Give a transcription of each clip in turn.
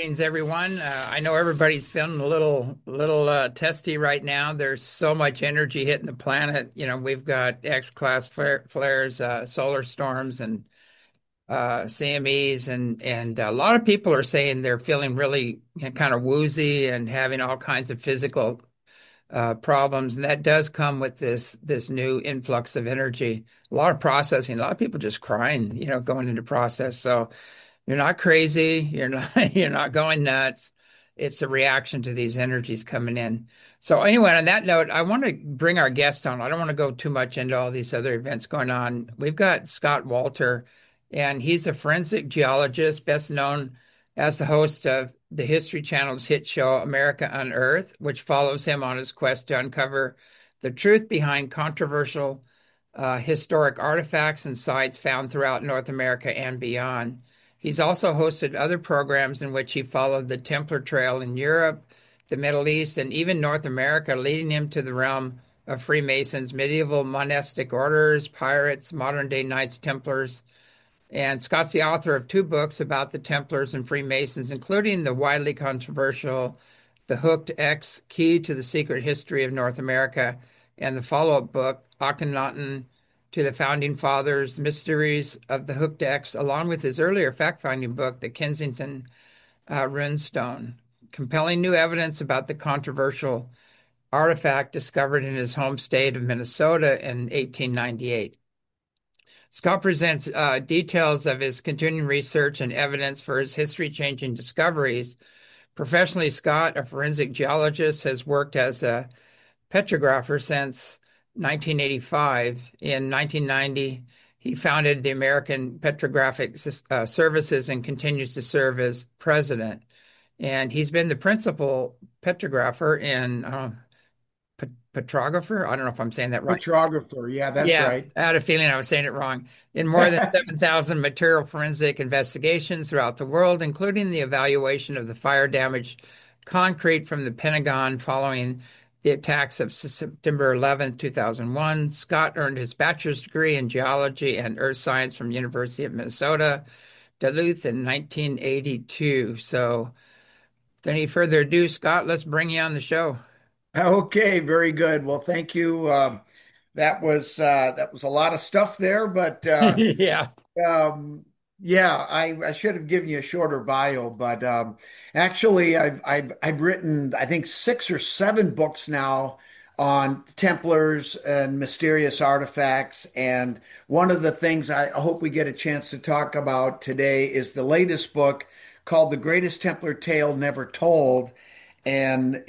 Greetings, everyone. I know everybody's feeling a little testy right now. There's so much energy hitting the planet. We've got X-class flares, solar storms, and CMEs, and a lot of people are saying they're feeling really kind of woozy and having all kinds of physical problems, and that does come with this new influx of energy. A lot of processing. A lot of people just crying, going into process. So. You're not crazy. You're not you're not going nuts. It's a reaction to these energies coming in. So anyway, on that note, I want to bring our guest on. I don't want to go too much into all these other events going on. We've got Scott Wolter, and he's a forensic geologist, best known as the host of the History Channel's hit show America Unearthed, which follows him on his quest to uncover the truth behind controversial historic artifacts and sites found throughout North America and beyond. He's also hosted other programs in which he followed the Templar Trail in Europe, the Middle East, and even North America, leading him to the realm of Freemasons, medieval monastic orders, pirates, modern day Knights Templars. And Scott's the author of two books about the Templars and Freemasons, including the widely controversial The Hooked X Key to the Secret History of North America, and the follow up book, Akhenaten to the Founding Fathers, Mysteries of the Hooked X, along with his earlier fact finding book, The Kensington Runestone. Compelling new evidence about the controversial artifact discovered in his home state of Minnesota in 1898. Scott presents details of his continuing research and evidence for his history changing discoveries. Professionally, Scott, a forensic geologist, has worked as a petrographer since 1985. In 1990, he founded the American Petrographic Services and continues to serve as president. And he's been the principal petrographer in petrographer. I don't know if I'm saying that right. Petrographer. Yeah, that's Yeah, right. I had a feeling I was saying it wrong. In more than 7,000 material forensic investigations throughout the world, including the evaluation of the fire damaged concrete from the Pentagon following the attacks of September 11, 2001. Scott earned his bachelor's degree in geology and earth science from University of Minnesota, Duluth in 1982. So, without any further ado, Scott, let's bring you on the show. Okay, very good. Well, thank you. That was a lot of stuff there, but Yeah. um, yeah, I should have given you a shorter bio, but actually, I've written I think six or seven books now on Templars and mysterious artifacts, and one of the things I hope we get a chance to talk about today is the latest book called "The Greatest Templar Tale Never Told," and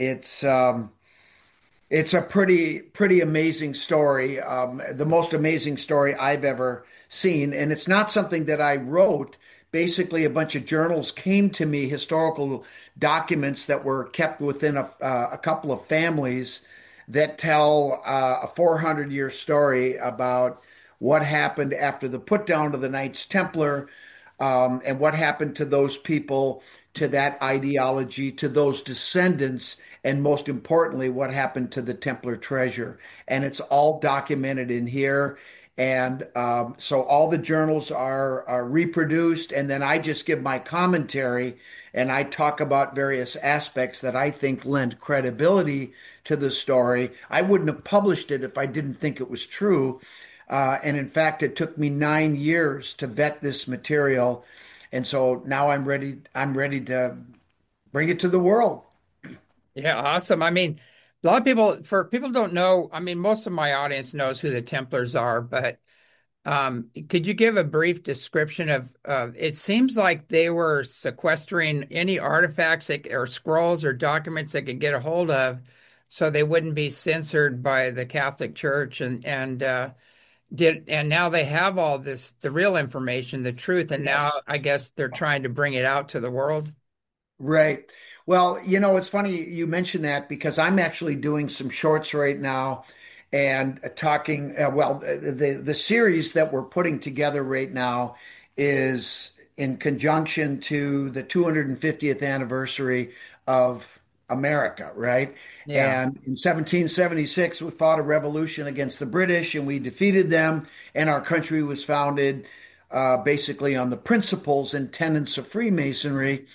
it's a pretty amazing story, the most amazing story I've ever seen. And it's not something that I wrote. Basically, a bunch of journals came to me, historical documents that were kept within a couple of families that tell a 400-year story about what happened after the put down of the Knights Templar, and what happened to those people, to that ideology, to those descendants, and most importantly, what happened to the Templar treasure. And it's all documented in here. And so all the journals are reproduced, and then I just give my commentary and I talk about various aspects that I think lend credibility to the story. I wouldn't have published it if I didn't think it was true. And in fact, it took me 9 years to vet this material. And so now I'm ready to bring it to the world. Yeah, awesome. I mean, a lot of people, for people who don't know, I mean, most of my audience knows who the Templars are, but could you give a brief description of, it seems like they were sequestering any artifacts or scrolls or documents they could get a hold of so they wouldn't be censored by the Catholic Church and now they have all this, the real information, the truth, and now Yes. I guess they're trying to bring it out to the world. Right. Well, it's funny you mentioned that because I'm actually doing some shorts right now and talking. The series that we're putting together right now is in conjunction to the 250th anniversary of America, right? Yeah. And in 1776, we fought a revolution against the British and we defeated them, and our country was founded basically on the principles and tenets of Freemasonry.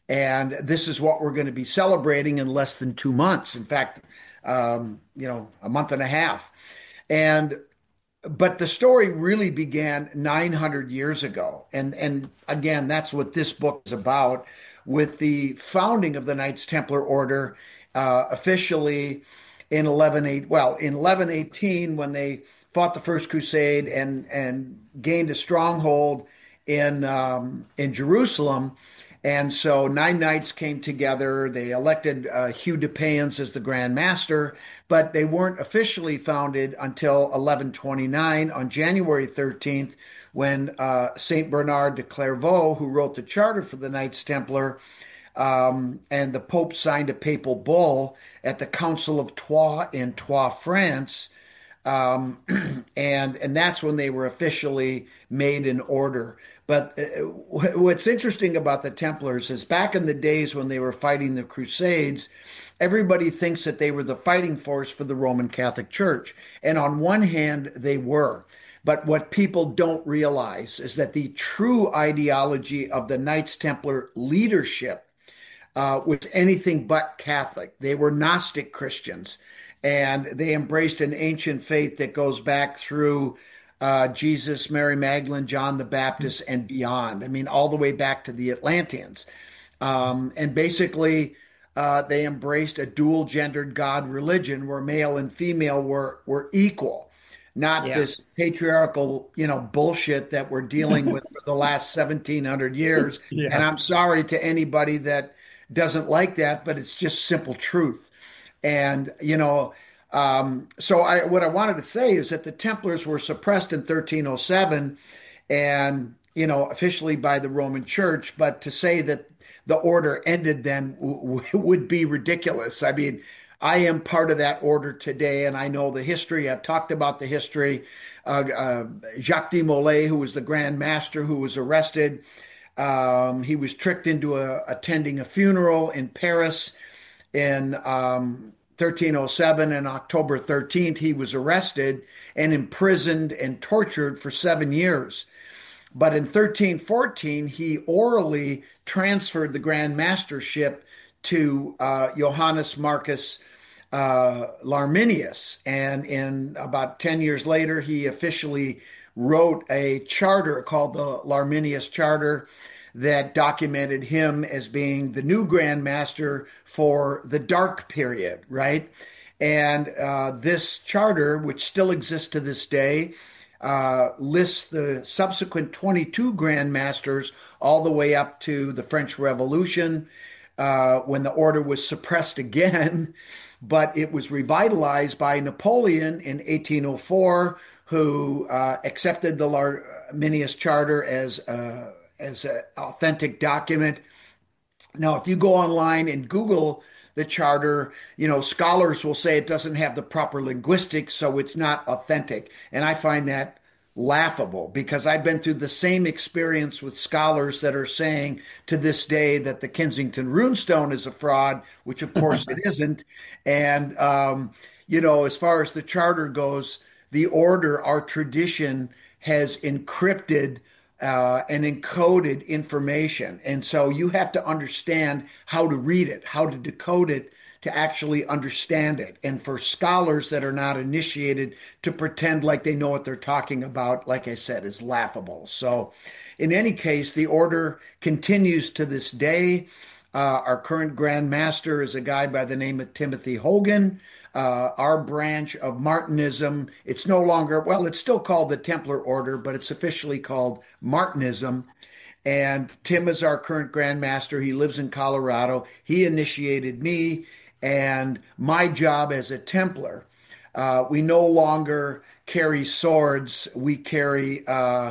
And this is what we're going to be celebrating in less than 2 months. In fact, a month and a half. And but the story really began 900 years ago. And again, that's what this book is about, with the founding of the Knights Templar Order officially in 1118, when they fought the First Crusade and gained a stronghold in Jerusalem. And so 9 knights came together. They elected Hugh de Payens as the Grand Master, but they weren't officially founded until 1129 on January 13th, when Saint Bernard de Clairvaux, who wrote the charter for the Knights Templar, and the Pope signed a papal bull at the Council of Troyes in Troyes, France, um, and that's when they were officially made an order. But what's interesting about the Templars is back in the days when they were fighting the Crusades, everybody thinks that they were the fighting force for the Roman Catholic Church. And on one hand, they were. But what people don't realize is that the true ideology of the Knights Templar leadership was anything but Catholic. They were Gnostic Christians, and they embraced an ancient faith that goes back through Jesus, Mary Magdalene, John the Baptist, and beyond. I mean, all the way back to the Atlanteans. And basically, they embraced a dual gendered God religion where male and female were equal, not Yeah. this patriarchal, bullshit that we're dealing with for the last 1700 years. And Yeah. I'm sorry to anybody that doesn't like that, but it's just simple truth. And, what I wanted to say is that the Templars were suppressed in 1307 and, officially by the Roman Church. But to say that the order ended then would be ridiculous. I mean, I am part of that order today, and I know the history. I've talked about the history. Jacques de Molay, who was the Grand Master, who was arrested. He was tricked into attending a funeral in Paris in 1307. And October 13th, he was arrested and imprisoned and tortured for 7 years. But in 1314, he orally transferred the Grand Mastership to Johannes Marcus Larminius. And in about 10 years later, he officially wrote a charter called the Larminius Charter that documented him as being the new Grand Master for the Dark Period, right? And this charter, which still exists to this day, lists the subsequent 22 Grand Masters all the way up to the French Revolution, when the order was suppressed again. But it was revitalized by Napoleon in 1804, who accepted the Larminius Charter as an authentic document. Now, if you go online and Google the charter, scholars will say it doesn't have the proper linguistics, so it's not authentic. And I find that laughable because I've been through the same experience with scholars that are saying to this day that the Kensington Runestone is a fraud, which of course it isn't. And, as far as the charter goes, the order, our tradition, has encrypted and encoded information. And so you have to understand how to read it, how to decode it to actually understand it. And for scholars that are not initiated to pretend like they know what they're talking about, like I said, is laughable. So in any case, the order continues to this day. Our current Grand Master is a guy by the name of Timothy Hogan. Our branch of Martinism, it's no longer, well, it's still called the Templar Order, but it's officially called Martinism. And Tim is our current Grand Master. He lives in Colorado. He initiated me, and my job as a Templar. We no longer carry swords, we carry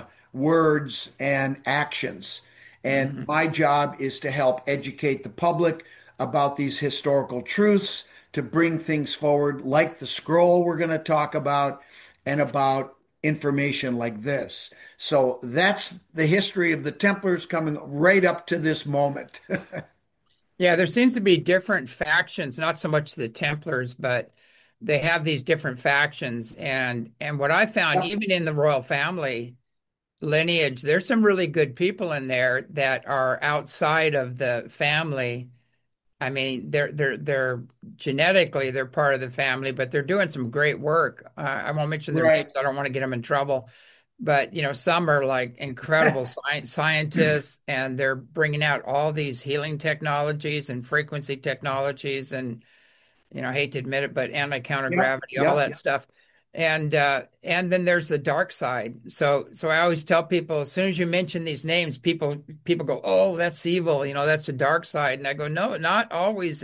words and actions. And Mhm. my job is to help educate the public about these historical truths, to bring things forward like the scroll we're going to talk about, and about information like this. So that's the history of the Templars coming right up to this moment. Yeah, there seems to be different factions, not so much the Templars, but they have these different factions. And what I found, even in the royal family, lineage. There's some really good people in there that are outside of the family. I mean, they're genetically they're part of the family, but they're doing some great work. I won't mention their names. Right. I don't want to get them in trouble. But some are like incredible scientists, and they're bringing out all these healing technologies and frequency technologies, and I hate to admit it, but anti-counter Yep. gravity, all Yep. that stuff. And then there's the dark side. So I always tell people, as soon as you mention these names, people go, "Oh, that's evil," that's the dark side. And I go, "No, not always.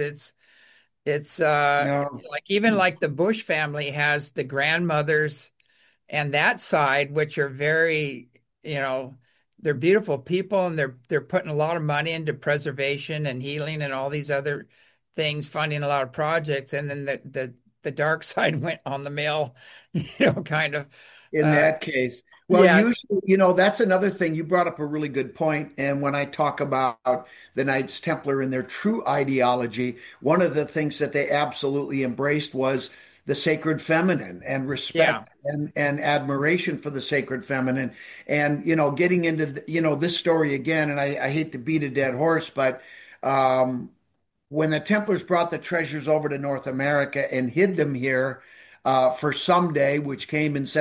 It's No. like even like the Bush family has the grandmothers and that side, which are very, you know, they're beautiful people, and they're putting a lot of money into preservation and healing and all these other things, funding a lot of projects. And then the dark side went on the mail, kind of. In Uh, that case. Well, yeah, usually, that's another thing. You brought up a really good point. And when I talk about the Knights Templar and their true ideology, one of the things that they absolutely embraced was the sacred feminine and yeah, respect and admiration for the sacred feminine. And, getting into, this story again, and I hate to beat a dead horse, but um, when the Templars brought the treasures over to North America and hid them here for someday, which came in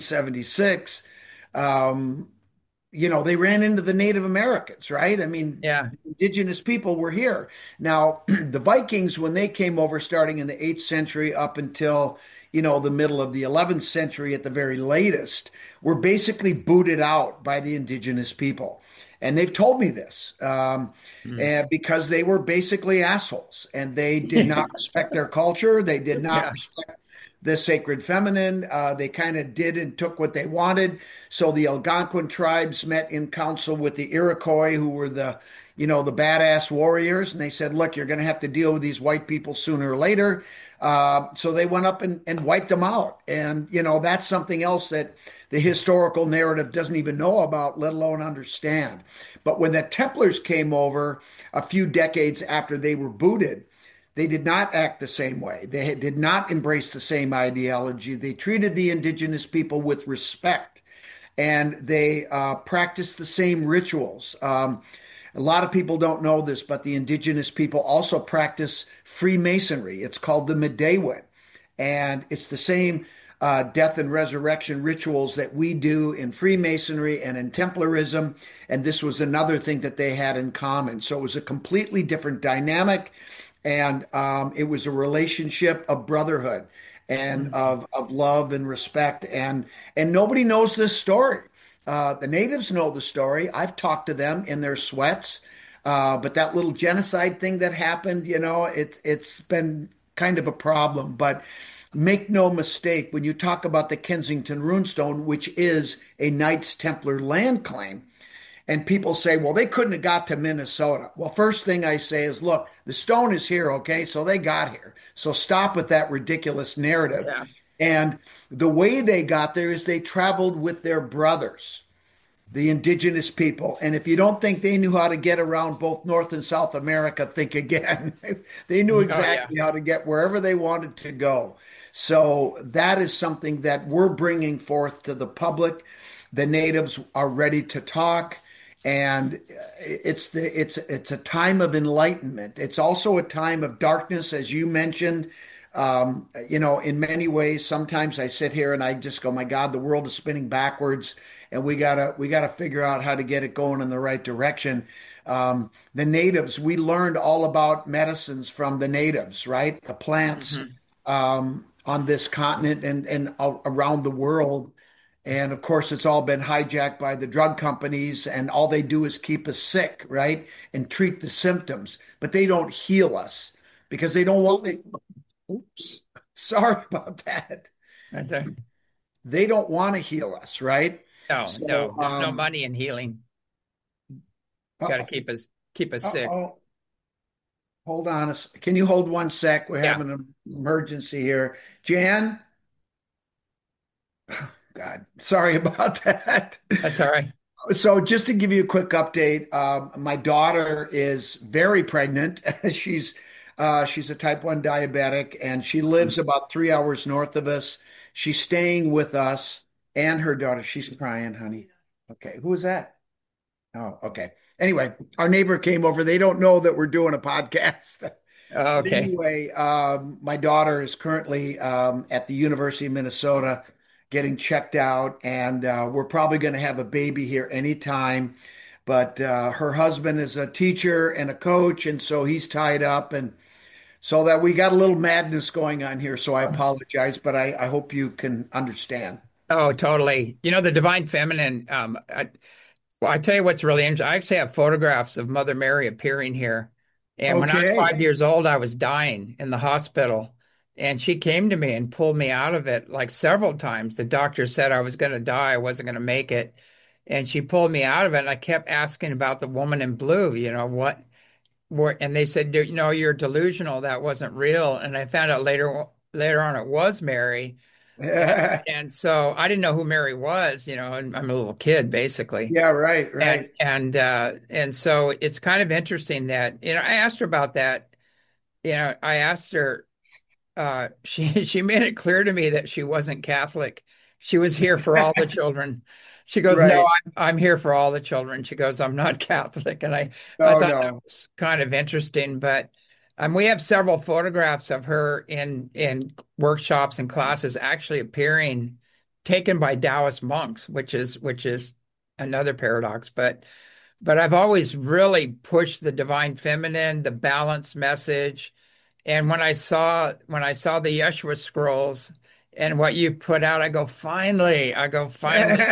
1776, um, they ran into the Native Americans, right? I mean, yeah, indigenous people were here. Now, the Vikings, when they came over starting in the 8th century up until, the middle of the 11th century at the very latest, were basically booted out by the indigenous people. And they've told me this mm. and because they were basically assholes and they did not respect their culture. They did not Yeah, respect the sacred feminine. They kind of did and took what they wanted. So the Algonquin tribes met in council with the Iroquois, who were the badass warriors, and they said, "Look, you're going to have to deal with these white people sooner or later." So they went up and wiped them out, and that's something else that the historical narrative doesn't even know about, let alone understand. But when the Templars came over a few decades after they were booted, they did not act the same way. They did not embrace the same ideology. They treated the indigenous people with respect, and they practiced the same rituals. A lot of people don't know this, but the indigenous people also practice Freemasonry. It's called the Medewin, and it's the same death and resurrection rituals that we do in Freemasonry and in Templarism. And this was another thing that they had in common. So it was a completely different dynamic, and it was a relationship of brotherhood and mm. of love and respect. And nobody knows this story. The natives know the story. I've talked to them in their sweats. But that little genocide thing that happened, it's been kind of a problem. But make no mistake, when you talk about the Kensington Runestone, which is a Knights Templar land claim, and people say, well, they couldn't have got to Minnesota. Well, first thing I say is, look, the stone is here, okay? So they got here. So stop with that ridiculous narrative. Yeah, And the way they got there is they traveled with their brothers, the indigenous people. And if you don't think they knew how to get around both North and South America, think again. They knew oh yeah. exactly how to get wherever they wanted to go. So that is something that we're bringing forth to the public. The natives are ready to talk, and it's a time of enlightenment. It's also a time of darkness, as you mentioned. In many ways, sometimes I sit here and I just go, my God, the world is spinning backwards, and we gotta figure out how to get it going in the right direction. The natives, we learned all about medicines from the natives, right? The plants Hmm. on this continent and around the world. And of course, it's all been hijacked by the drug companies, and all they do is keep us sick, right? And treat the symptoms, but they don't heal us because they don't want it. Oops. Sorry about that. That's a, They don't want to heal us, right? no, So, no, there's no money in healing. It's got to uh, keep us sick. oh, hold on. Can you hold one sec? We're Yeah, having an emergency here. Jan? God, sorry about that. that's all right. So, just to give you a quick update, my daughter is very pregnant. She's a type 1 diabetic, and she lives about 3 hours north of us. She's staying with us and her daughter. She's crying, honey. Okay, who was that? Oh, okay. Anyway, our neighbor came over. They don't know that we're doing a podcast. But Okay. anyway, my daughter is currently at the University of Minnesota getting checked out, and we're probably going to have a baby here anytime. But her husband is a teacher and a coach, and so he's tied up, and so that we got a little madness going on here. So I apologize, but I hope you can understand. Oh, totally. You know, the divine feminine, well, I tell you what's really interesting. I actually have photographs of Mother Mary appearing here. And when I was Okay. 5 years old, I was dying in the hospital. And she came to me and pulled me out of it like several times. The doctor said I was going to die, I wasn't going to make it. And she pulled me out of it. And I kept asking about the woman in blue, and they said, no, you're delusional. That wasn't real. And I found out later on it was Mary. And and so I didn't know who Mary was, and I'm a little kid basically. Yeah, right, And right. and so it's kind of interesting that, I asked her about that. I asked her, she made it clear to me that she wasn't Catholic. She was here for all the children. She goes, "No, Right. I'm here for all the children." She goes, "I'm not Catholic." And I No, thought that no. was kind of interesting. But we have several photographs of her in workshops and classes actually appearing, taken by Taoist monks, which is another paradox. But I've always really pushed the divine feminine, the balance message. And when I saw the Yeshua scrolls and what you put out, I go finally.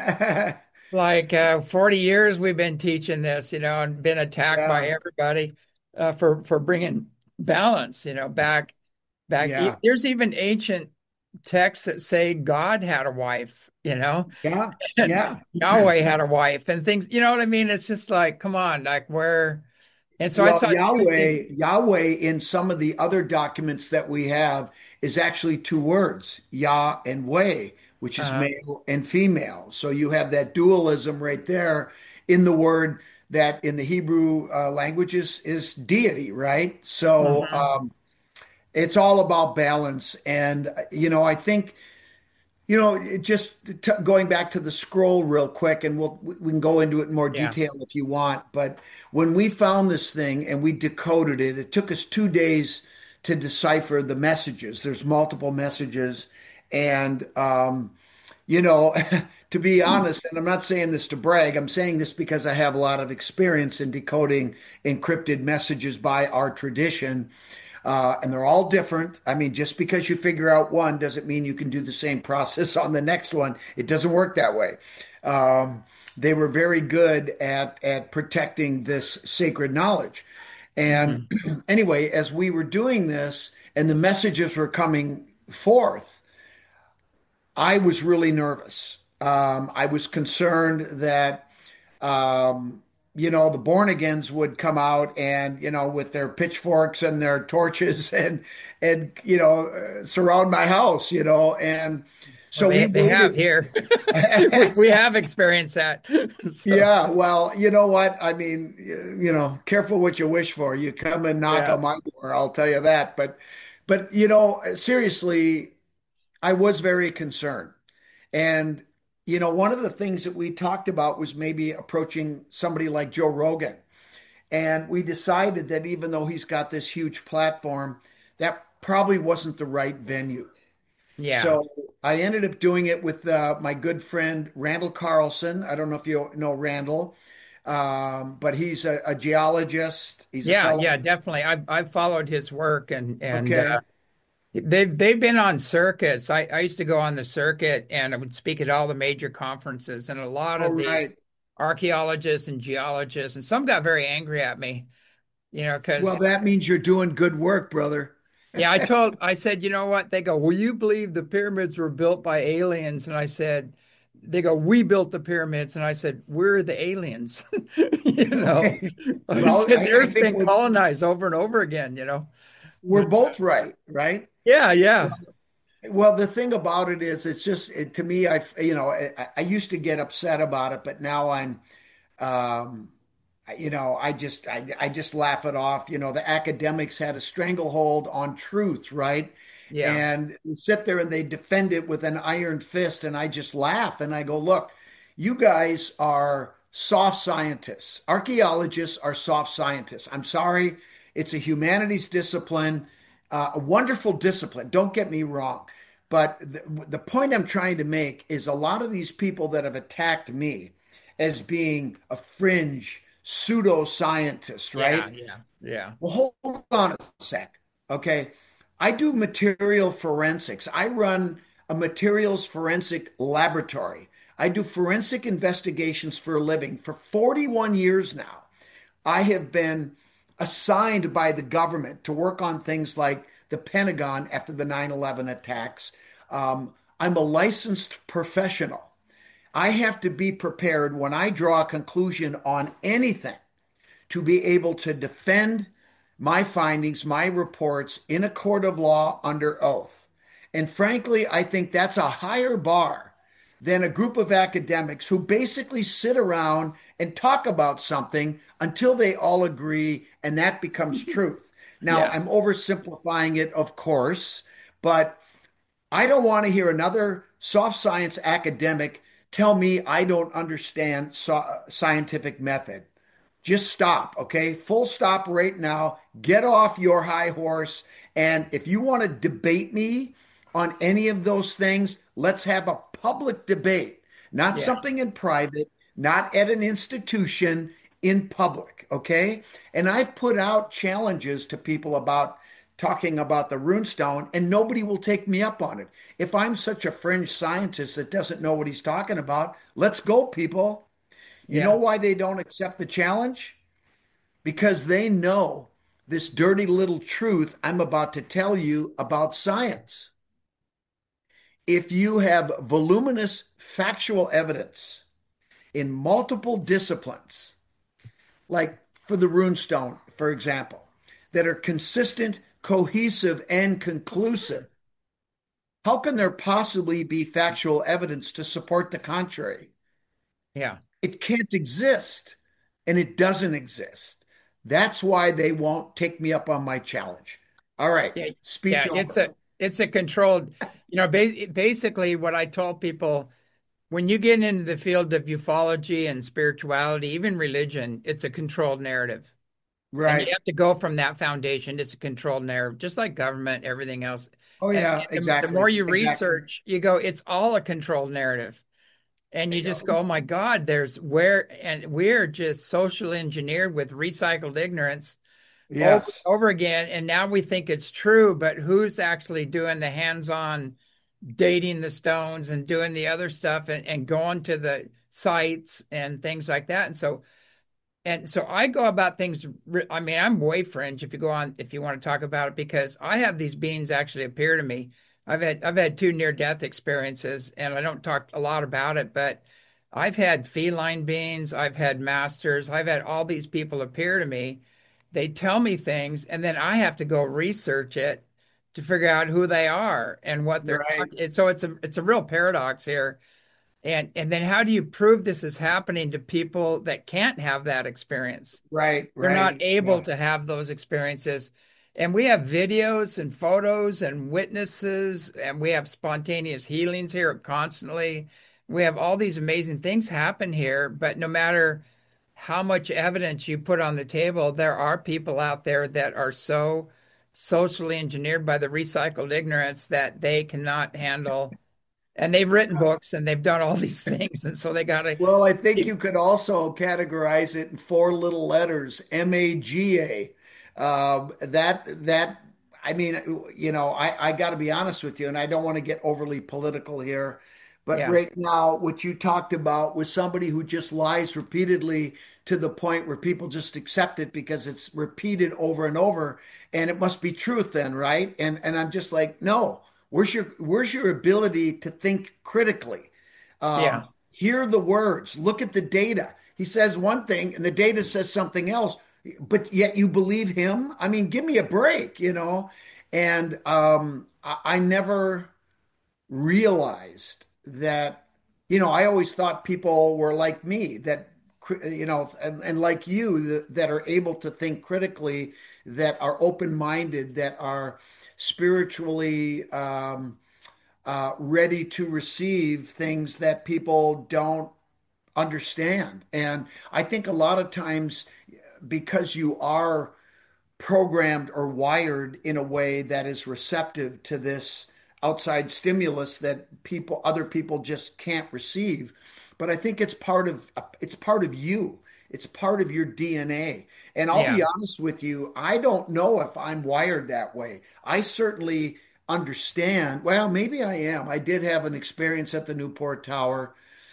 Like 40 years we've been teaching this, and been attacked by Yeah, everybody for bringing balance, back. yeah, There's even ancient texts that say God had a wife, yeah, and yeah. Yahweh had a wife and things. You know what I mean? It's just like, come on, like where. And so I Well, saw two things. Yahweh in some of the other documents that we have is actually two words, Yah and Weh, which is Uh, male and female. So you have that dualism right there in the word that in the Hebrew language is deity, right? So mhm. it's all about balance. And, I think. Just going back to the scroll real quick, and we can go into it in more Yeah. detail if you want. But when we found this thing and we decoded it, it took us 2 days to decipher the messages. There's multiple messages, and to be honest, and I'm not saying this to brag, I'm saying this because I have a lot of experience in decoding encrypted messages by our tradition. And they're all different. I mean, just because you figure out one doesn't mean you can do the same process on the next one. It doesn't work that way. Um, they were very good at protecting this sacred knowledge. And Mhm. anyway, as we were doing this and the messages were coming forth, I was really nervous. I was concerned that the born agains would come out and, with their pitchforks and their torches and surround my house, and Well, so we they have waited. here. We have experienced that. So, Yeah, well, you know what? I mean, careful what you wish for. You come and knock yeah. on my door, I'll tell you that. But seriously, I was very concerned. And, one of the things that we talked about was maybe approaching somebody like Joe Rogan. And we decided that even though he's got this huge platform, that probably wasn't the right venue. Yeah. So I ended up doing it with my good friend Randall Carlson. I don't know if you know Randall, but he's a geologist. He's a Yeah, fellow. yeah, definitely. I've followed his work, and Okay. they've been on circuits. I used to go on the circuit and I would speak at all the major conferences, and a lot All of these right. archaeologists and geologists, and some got very angry at me, Well, because that means you're doing good work, brother. yeah, I said, you know what? They go, "Will you believe the pyramids were built by aliens?" And I said, they go, "We built the pyramids." And I said, "We're the aliens." You know, I Well, said, the I Earth's think been colonized over and over again. we're both right, right? Yeah, yeah, Well, the thing about it is, it's just to me. I used to get upset about it, but now um, I just laugh it off. The academics had a stranglehold on truth, right? yeah. And they sit there and they defend it with an iron fist, and I just laugh and I go, look. You guys are soft scientists. Archaeologists are soft scientists. I'm sorry, it's a humanities discipline, a wonderful discipline. Don't get me wrong. But the point I'm trying to make is a lot of these people that have attacked me as being a fringe pseudoscientist, Yeah, right? yeah, yeah, Well, hold on a sec. Okay. I do material forensics. I run a materials forensic laboratory. I do forensic investigations for a living. For 41 years now, I have been assigned by the government to work on things like the Pentagon after the 9/11 attacks. I'm a licensed professional. I have to be prepared when I draw a conclusion on anything to be able to defend my findings, my reports in a court of law under oath. And frankly, I think that's a higher bar than a group of academics who basically sit around and talk about something until they all agree and that becomes truth. Now, yeah, I'm oversimplifying it, of course, but I don't want to hear another soft science academic tell me I don't understand scientific method. Just stop, okay? Full stop right now. Get off your high horse. And if you want to debate me on any of those things, let's have a public debate, not yeah, something in private, not at an institution, in public, okay? And I've put out challenges to people about talking about the runestone, and nobody will take me up on it. If I'm such a fringe scientist that doesn't know what he's talking about, let's go, people. You know yeah, why they don't accept the challenge? Because they know this dirty little truth I'm about to tell you about science. If you have voluminous factual evidence in multiple disciplines, like for the runestone, for example, that are consistent, cohesive, and conclusive, how can there possibly be factual evidence to support the contrary? yeah. It can't exist, and it doesn't exist. That's why they won't take me up on my challenge. All right, Yeah, speech yeah, over. it's a controlled, basically what I told people when you get into the field of ufology and spirituality, even religion, it's a controlled narrative. And you Right. have to go from that foundation. It's a controlled narrative, just like government, everything else. Oh, yeah, And the more exactly. you Exactly. research, you go, it's all a controlled narrative. And There you you just go. go, oh my God, and we're just social engineered with recycled ignorance over and Yes. over again. And now we think it's true, but who's actually doing the hands-on dating the stones and doing the other stuff and going to the sites and things like that? And so I go about things. I mean, I'm way fringe if you go on, if you want to talk about it, because I have these beings actually appear to me. I've had two near death experiences, and I don't talk a lot about it, but I've had feline beings, I've had masters, I've had all these people appear to me. They tell me things, and then I have to go research it to figure out who they are and what they're Right. talking. So it's a real paradox here. And then how do you prove this is happening to people that can't have that experience? Right. They're not Right. able Yeah. to have those experiences. And we have videos and photos and witnesses, and we have spontaneous healings here constantly. We have all these amazing things happen here, but no matter how much evidence you put on the table, there are people out there that are so socially engineered by the recycled ignorance that they cannot handle. And they've written books and they've done all these things. And so they got to Well, I think keep, you could also categorize it in four little letters, MAGA. That I mean, I got to be honest with you, and I don't want to get overly political here, but yeah, right now, what you talked about was somebody who just lies repeatedly to the point where people just accept it because it's repeated over and over, and it must be truth then, right? And I'm just like, no, where's your ability to think critically? yeah. Hear the words, look at the data. He says one thing and the data says something else, but yet you believe him. I mean, give me a break. And I never realized that, I always thought people were like me, that, and like you, that are able to think critically, that are open-minded, that are spiritually ready to receive things that people don't. understand. And I think a lot of times, because you are programmed or wired in a way that is receptive to this outside stimulus that other people just can't receive. But I think it's part of you. It's part of your DNA. And I'll Yeah. be honest with you, I don't know if I'm wired that way. I certainly understand. Well, maybe I am. I did have an experience at the Newport Tower.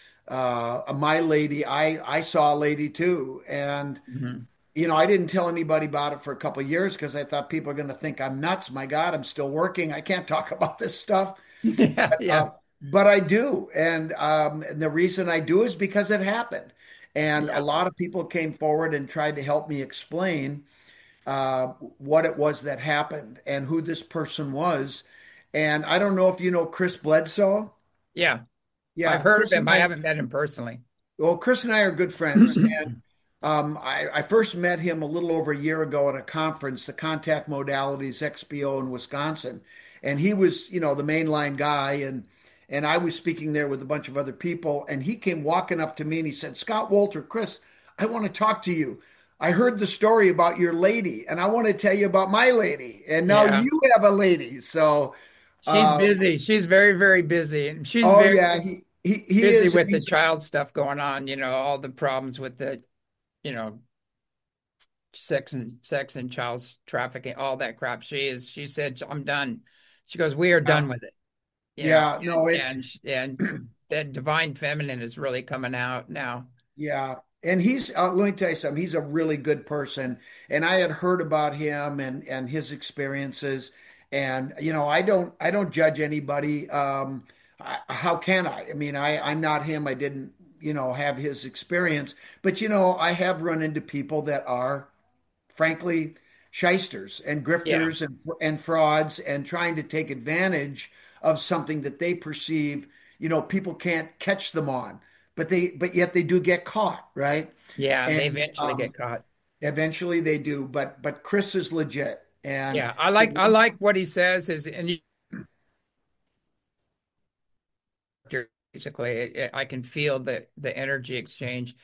My lady, I saw a lady too, and Mhm. I didn't tell anybody about it for a couple of years because I thought people are going to think I'm nuts. My God, I'm still working. I can't talk about this stuff. Yeah, yeah, Uh, but I do. And the reason I do is because it happened. And a yeah, lot of people came forward and tried to help me explain what it was that happened and who this person was. And I don't know if you know Chris Bledsoe. yeah. I've Yeah, heard of him. I haven't met him personally. Chris and I are good friends. I first met him a little over a year ago at a conference, the Contact Modalities XPO in Wisconsin, and he was, the mainline guy, and I was speaking there with a bunch of other people, and he came walking up to me and he said, "Scott Wolter, Chris, I want to talk to you. I heard the story about your lady, and I want to tell you about my lady, and now Yeah. you have a lady." So, She's uh, busy. She's very, very busy. And she's oh very yeah, he busy is, and with the child stuff going on, all the problems with the, you know, sex and child trafficking, all that crap. She said, I'm done. She goes, we are yeah, done with it, yeah, and no, it's. and that divine feminine is really coming out now. Yeah. And let me tell you something, he's a really good person. And I had heard about him and his experiences. And, I don't judge anybody. How can I? I mean, I'm not him. I didn't, have his experience. But, I have run into people that are, frankly, shysters and Yeah. grifters and frauds and trying to take advantage of something that they perceive, people can't catch them on, but yet they do get caught, right? Yeah. They And eventually get caught. eventually they do. But Chris is legit, and Yeah. I like what he says is, and basically I can feel the energy exchange.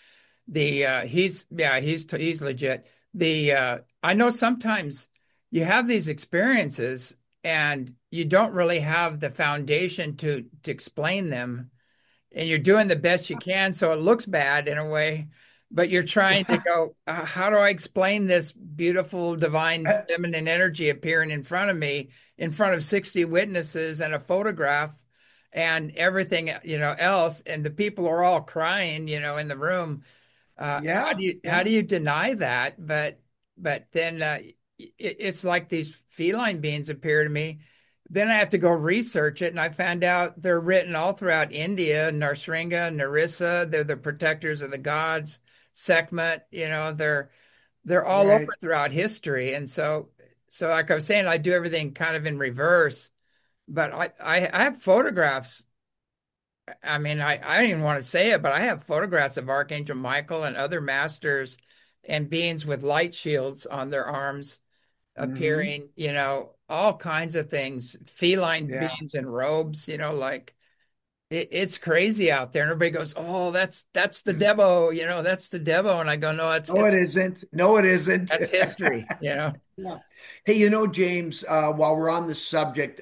He's legit. I know sometimes you have these experiences and you don't really have the foundation to explain them, and you're doing the best you can, so it looks bad in a way, but you're trying to go, how do I explain this beautiful divine feminine energy appearing in front of me, in front of 60 witnesses and a photograph and everything, else, and the people are all crying, in the room. How yeah, do you how yeah, do you deny that? But then it's like these feline beings appear to me. Then I have to go research it, and I found out they're written all throughout India. Narsringa, Narissa, they're the protectors of the gods. Sekhmet, they're all over right. throughout history. And so like I was saying, I do everything kind of in reverse. But I have photographs. I mean, I don't even want to say it, but I have photographs of Archangel Michael and other masters and beings with light shields on their arms Hmm. appearing, all kinds of things, feline Yeah. beings in robes, like it's crazy out there. And everybody goes, "Oh, that's the Devo, that's the Devo." And I go, "No, No, it isn't. No, it isn't. that's history." Yeah. Hey, James, while we're on the subject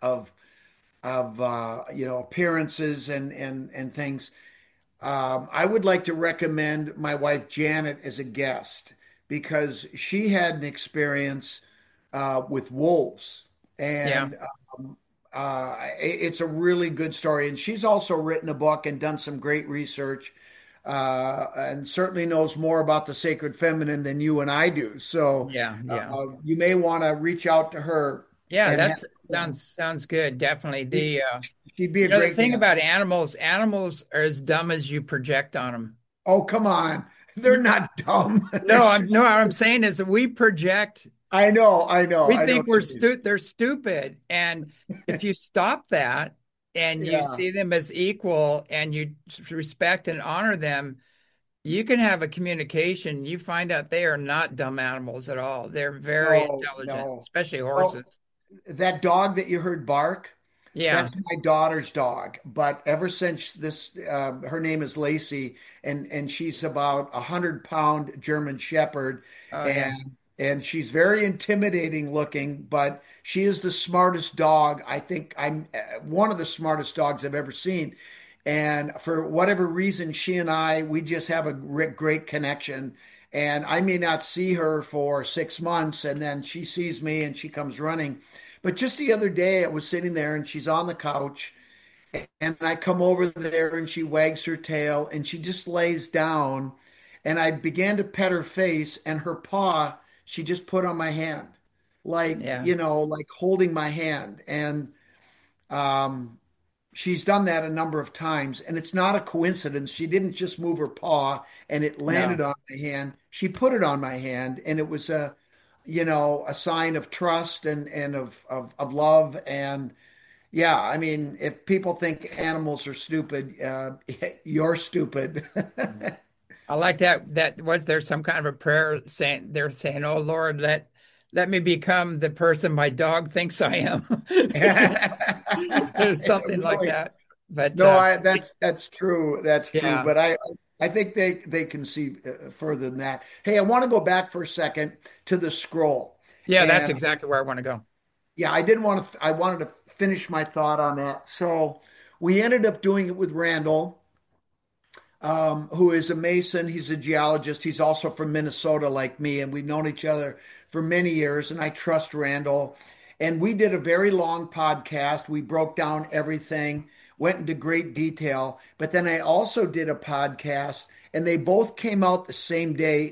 of appearances and things, I would like to recommend my wife Janet as a guest because she had an experience with wolves, Yeah. and it's a really good story. And she's also written a book and done some great research, and certainly knows more about the sacred feminine than you and I do. So Yeah. Yeah. you may want to reach out to her Yeah, and have that's her on. sounds good. Definitely. She- The She'd be a the great thing guest. about animals are as dumb as you project on them. Oh, come on. They're not dumb. They're No, what I'm saying is that we project. We I know think what you mean. they're stupid, and if you stop that and you Yeah. see them as equal and you respect and honor them, you can have a communication. You find out they are not dumb animals at all. They're very No, intelligent, no. especially Oh, horses. that dog that you heard bark. Yeah. That's my daughter's dog. But ever since her name is Lacey, and she's about 100-pound German Shepherd, Oh yeah. and she's very intimidating looking, but she is the smartest dog. I think I'm one of the smartest dogs I've ever seen. And for whatever reason, she and we just have a great connection. And I may not see her for 6 months, and then she sees me and she comes running. But just the other day, I was sitting there and she's on the couch, and I come over there and she wags her tail and she just lays down. And I began to pet her face, and her paw, she just put on my hand, like, Yeah. like holding my hand. And um, she's done that a number of times. And it's not a coincidence. She didn't just move her paw and it landed No. on my hand. She put it on my hand, and it was a sign of trust and of love. And yeah, I mean, if people think animals are stupid, you're stupid. I like that. That was there some kind of a prayer saying they're saying, "Oh Lord, let me become the person my dog thinks I am." Something like Really? that. But No, that's true. That's true. yeah, But I think they can see further than that. Hey, I want to go back for a second to the scroll. yeah, that's And exactly where I want to go. yeah, I didn't want to, I wanted to finish my thought on that. So we ended up doing it with Randall, who is a Mason. He's a geologist. He's also from Minnesota, like me, and we've known each other for many years. And I trust Randall. And we did a very long podcast. We broke down everything, went into great detail. But then I also did a podcast, and they both came out the same day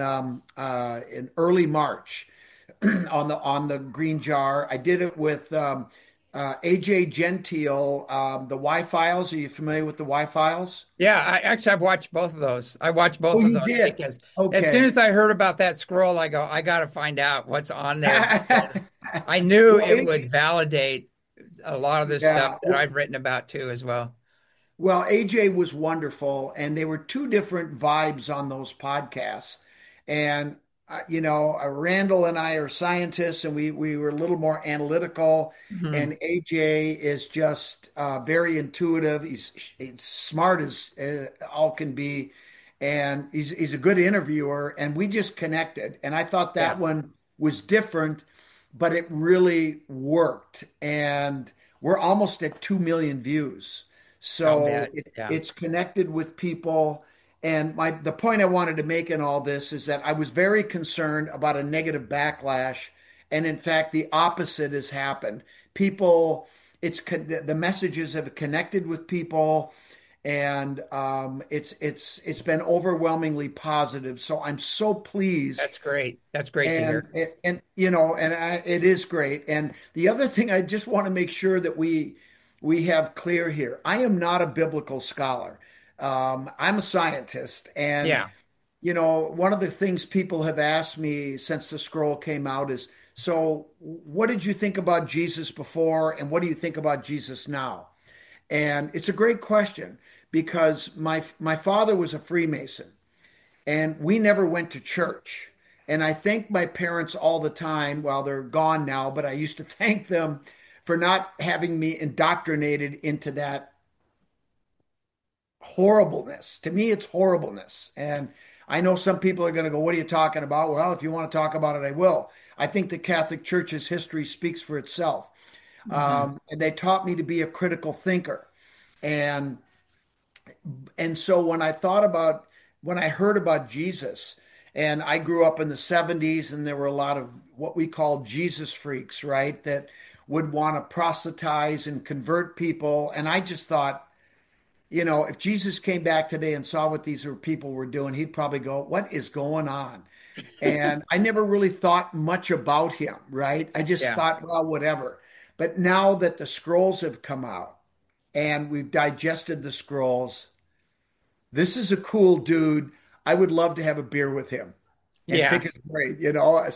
in early March on the Green Jar. I did it with AJ Gentile, the Y Files. Are you familiar with the Y Files? Yeah, I've watched both of those. I watched Oh, both of you those did. because as soon Okay. as I heard about that scroll, I go, I got to find out what's on there because I knew Well, it would validate a lot of this stuff yeah. that I've written about too, as well. Well, AJ was wonderful, and there were two different vibes on those podcasts. And Randall and I are scientists, and we were a little more analytical. Mhm. And AJ is just very intuitive. He's smart as all can be, and he's a good interviewer. And we just connected. And I thought Yeah. that one was different, but it really worked. And we're almost at 2 million views. I'll So bet. Yeah. it's connected with people. And the point I wanted to make in all this is that I was very concerned about a negative backlash. And in fact, the opposite has happened. People, the messages have connected with people, and it's been overwhelmingly positive. So I'm so pleased. That's great. That's great to And hear. it is great. And the other thing I just want to make sure that we have clear here. I am not a biblical scholar. I'm a scientist, and Yeah. one of the things people have asked me since the scroll came out is, so what did you think about Jesus before, and what do you think about Jesus now? And it's a great question because my father was a Freemason, and we never went to church. And I thank my parents all the time. Well, they're gone now, but I used to thank them for not having me indoctrinated into that horribleness. To me, it's horribleness. And I know some people are going to go, "What are you talking about?" Well, if you want to talk about it, I will. I think the Catholic Church's history speaks for itself. Hmm. And they taught me to be a critical thinker. And so when I heard about Jesus, and I grew up in the 70s, and there were a lot of what we call Jesus freaks, right? That would want to proselytize and convert people. And I just thought, if Jesus came back today and saw what these people were doing, he'd probably go, "What is going on?" And I never really thought much about him, right? I just Yeah. thought, well, whatever. But now that the scrolls have come out and we've digested the scrolls, this is a cool dude. I would love to have a beer with him and pick Yeah. his brain.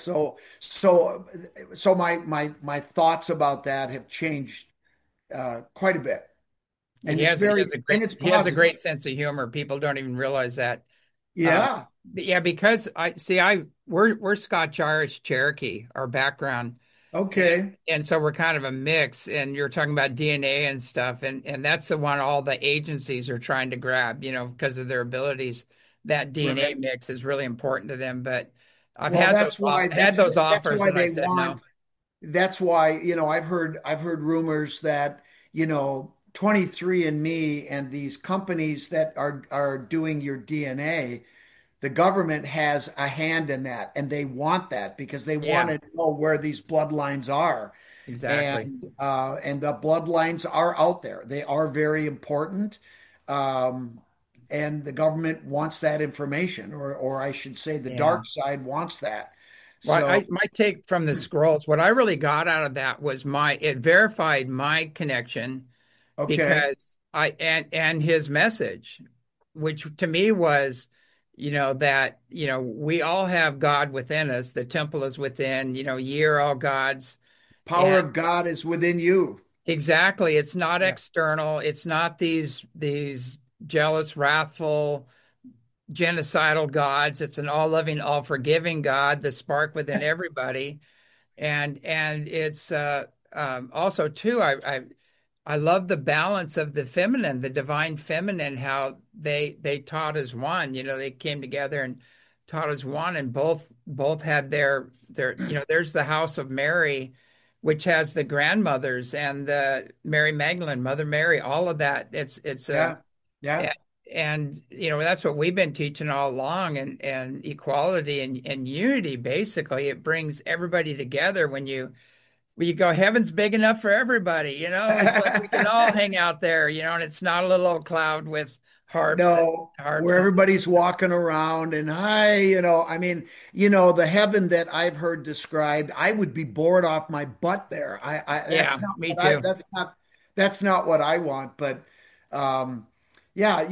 So my thoughts about that have changed quite a bit, and He has a it's he has a positive. great sense of humor. People don't even realize that. Uh, Yeah. yeah, because we're Scotch Irish Cherokee, our background. Okay. And so we're kind of a mix, and you're talking about DNA and stuff, and that's the one all the agencies are trying to grab, because of their abilities. That DNA Right. mix is really important to them. But I've Well, had that's why those that's offers, why and I they said no. want that's why, I've heard rumors that, 23andMe and these companies that are doing your DNA, the government has a hand in that, and they want that because they want Yeah, to know where these bloodlines are. exactly. And the bloodlines are out there. They are very important. Um, and the government wants that information, or I should say the Yeah. dark side wants that. Well, So, my take from the scrolls, what I really got out of that was it verified my connection okay. because and his message, which to me was, that, we all have God within us. The temple is within, ye are all gods. Power And of God is within you. exactly, it's not Yeah. external. It's not these jealous, wrathful, genocidal gods. It's an all-loving, all-forgiving God, the spark within everybody. And it's also too, I love the balance of the feminine, the divine feminine, how they taught as one. They came together and taught as one, and both had their. There's the house of Mary, which has the grandmothers and the Mary Magdalene, Mother Mary, all of that. It's a Yeah. Yeah. and that's what we've been teaching all along, and equality and unity. Basically, it brings everybody together when you go, heaven's big enough for everybody, it's like we can all hang out there, and it's not a little old cloud with harps and No, where harps and everybody's walking around and hi, I mean, the heaven that I've heard described, I would be bored off my butt there. yeah, me too. That's not what I want. But um, yeah,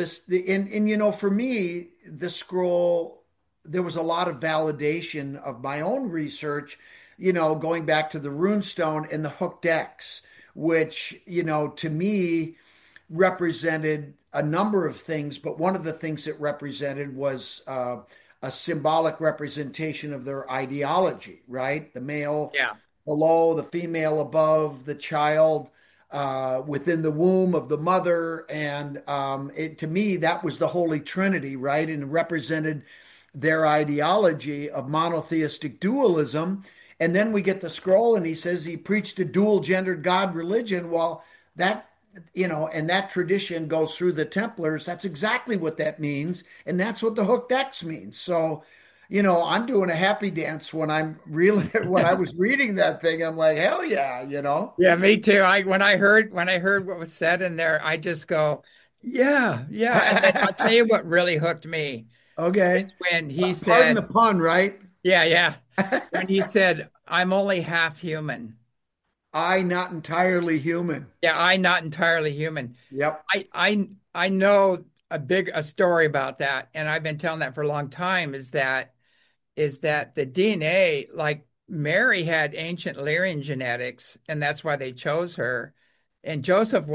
for me, the scroll, there was a lot of validation of my own research, going back to the runestone and the hooked X, which, to me represented a number of things, but one of the things it represented was a symbolic representation of their ideology, right? The male Yeah, below, the female above, the child within the womb of the mother. And to me, that was the Holy Trinity, right? And represented their ideology of monotheistic dualism. And then we get the scroll, and he says he preached a dual gendered God religion. Well, that and that tradition goes through the Templars. That's exactly what that means, and that's what the hooked X means. So, I'm doing a happy dance when I'm really when I was reading that thing. I'm like, hell yeah. yeah, me too. When I heard what was said in there, I just go, yeah, yeah. And then I'll tell you what really hooked me Okay. is when he Pardon the said, pun, right? yeah, yeah, when he said, I'm only half human. I not entirely human. Yeah, I not entirely human. Yep. I know a story about that, and I've been telling that for a long time, is that the DNA, like Mary had ancient Lyrian genetics, and that's why they chose her. And Joseph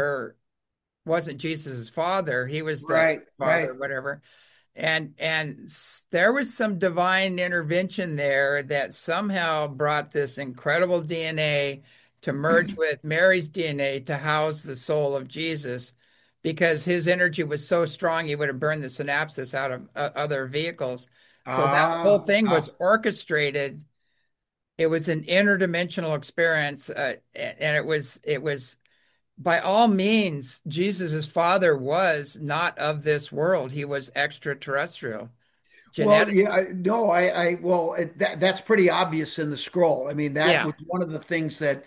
wasn't Jesus's father. He was the Right, father, right. whatever. And there was some divine intervention there that somehow brought this incredible DNA to merge with Mary's DNA to house the soul of Jesus, because his energy was so strong he would have burned the synapses out of other vehicles. So that whole thing was Ah. orchestrated. It was an interdimensional experience, and it was by all means, Jesus's father was not of this world. He was extraterrestrial, Well, genetic. yeah, no, well, that's pretty obvious in the scroll. I mean, that Yeah, was one of the things that,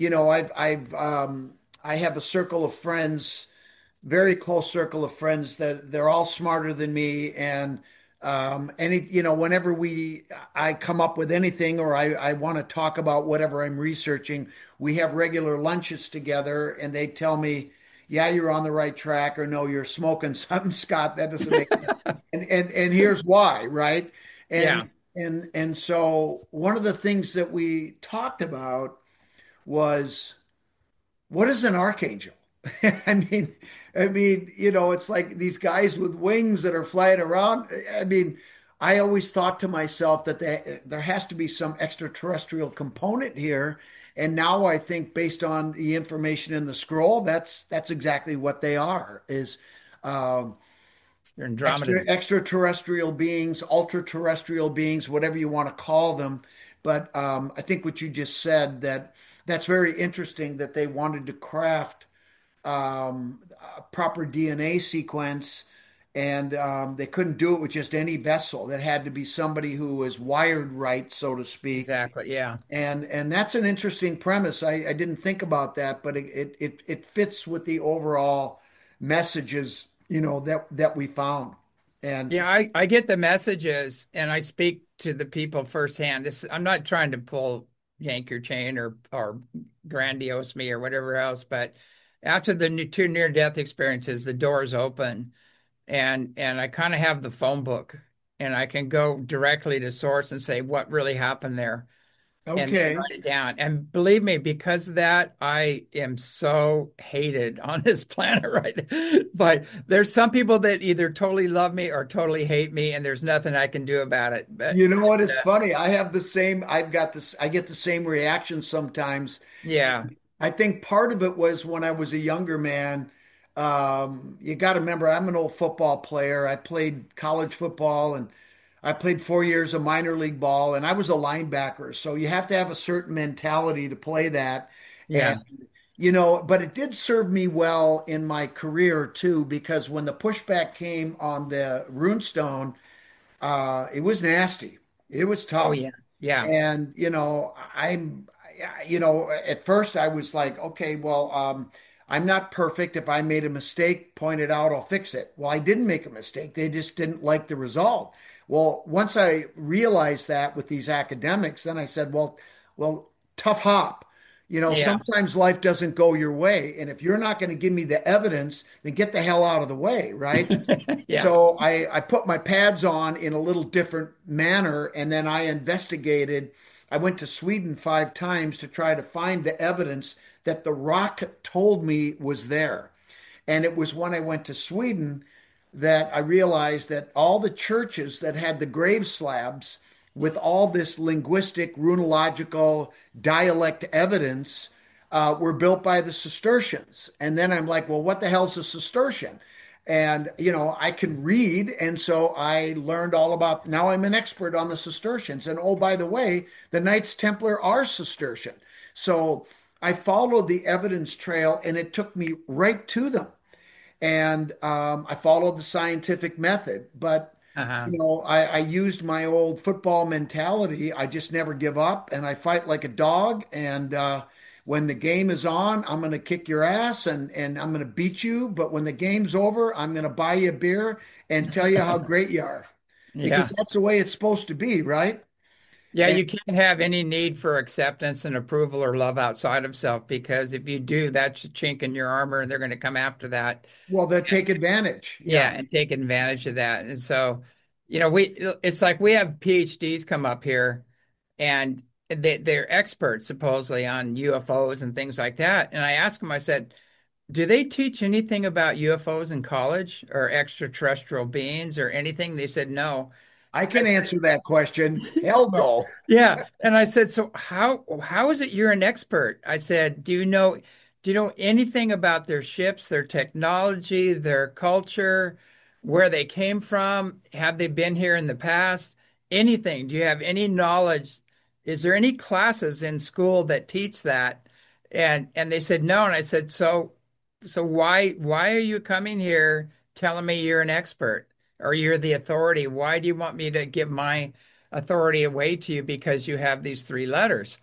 I have a circle of friends, very close circle of friends that they're all smarter than me. And, whenever I come up with anything or I want to talk about whatever I'm researching, we have regular lunches together and they tell me, yeah, you're on the right track, or no, you're smoking something, Scott. That doesn't make sense. And here's why, right? yeah. And so one of the things that we talked about was, what is an archangel? I mean, it's like these guys with wings that are flying around. I mean, I always thought to myself that there has to be some extraterrestrial component here. And now I think based on the information in the scroll, that's exactly what they are, is um, You're Andromedans. extraterrestrial beings, ultra terrestrial beings, whatever you want to call them. But I think what you just said, that's very interesting that they wanted to craft a proper DNA sequence, and they couldn't do it with just any vessel. That had to be somebody who was wired right, so to speak. Exactly. Yeah. And that's an interesting premise. I didn't think about that, but it fits with the overall messages, that we found. And Yeah, I get the messages and I speak to the people firsthand. I'm not trying to pull yank your chain or grandiose me or whatever else, but after the two near death experiences, the doors open and I kind of have the phone book and I can go directly to source and say what really happened there and okay. write it down. And believe me, because of that, I am so hated on this planet, right? But there's some people that either totally love me or totally hate me, and there's nothing I can do about it. You know what is funny? I get the same reaction sometimes. Yeah, I think part of it was when I was a younger man. You got to remember, I'm an old football player. I played college football and I played 4 years of minor league ball, and I was a linebacker. So you have to have a certain mentality to play that. And, yeah. but it did serve me well in my career too, because when the pushback came on the runestone, it was nasty. It was Oh, tough. yeah, yeah, And, at first I was like, okay, well, I'm not perfect. If I made a mistake, point it out, I'll fix it. Well, I didn't make a mistake. They just didn't like the result. Well, once I realized that with these academics, then I said, well, tough hop. yeah, Sometimes life doesn't go your way. And if you're not going to give me the evidence, then get the hell out of the way, right? yeah, So I put my pads on in a little different manner, and then I investigated. I went to Sweden 5 times to try to find the evidence that the rock told me was there. And it was when I went to Sweden that I realized that all the churches that had the grave slabs with all this linguistic, runological, dialect evidence were built by the Cistercians. And then I'm like, well, what the hell's a Cistercian? And, I can read. And so I learned all about, now I'm an expert on the Cistercians. And oh, by the way, the Knights Templar are Cistercian. So I followed the evidence trail and it took me right to them. And I followed the scientific method. But, uh-huh. I used my old football mentality. I just never give up and I fight like a dog. And when the game is on, I'm going to kick your ass and I'm going to beat you. But when the game's over, I'm going to buy you a beer and tell you how great you are because Yeah. that's the way it's supposed to be, right? Yeah, And you can't have any need for acceptance and approval or love outside of self because if you do, that's a chink in your armor and they're going to come after that. well, they take advantage. Yeah, Yeah. and take advantage of that. And so, it's like we have PhDs come up here and they're experts supposedly on UFOs and things like that. And I asked them, I said, do they teach anything about UFOs in college or extraterrestrial beings or anything? They said no. I can answer that question. Hell no. Yeah. And I said, so how is it you're an expert? I said, do you know anything about their ships, their technology, their culture, where they came from? Have they been here in the past? Anything? Do you have any knowledge? Is there any classes in school that teach that? And they said no. And I said, so why are you coming here telling me you're an expert or you're the authority? Why do you want me to give my authority away to you because you have these three letters?